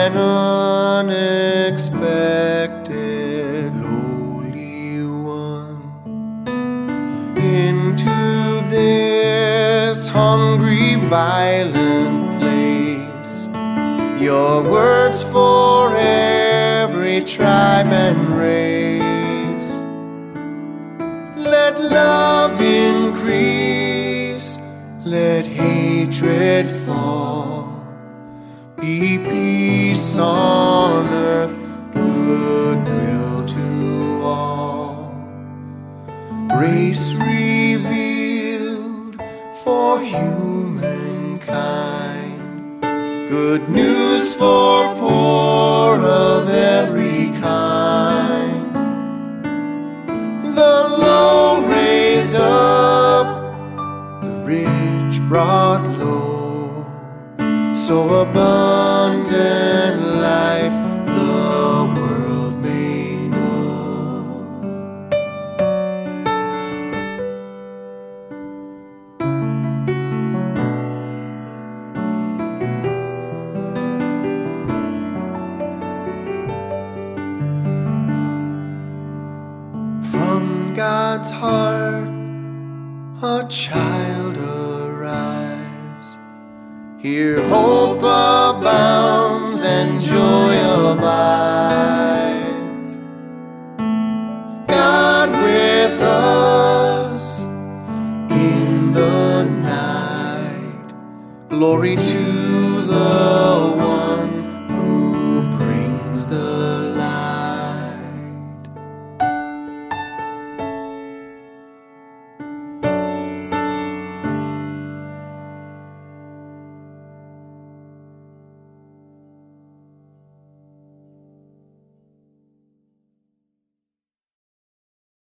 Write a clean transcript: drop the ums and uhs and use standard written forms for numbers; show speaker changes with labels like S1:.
S1: an unexpected lowly one into this hungry, violent place. Your words for every tribe and race. Let love increase, let hatred fall. Be peace on earth, goodwill to all. Grace revealed for humankind. Good news for poor of every kind. The low raised up, the rich brought low. So abundant life the world may know. From God's heart a child arrives. Here hope abounds and joy abides.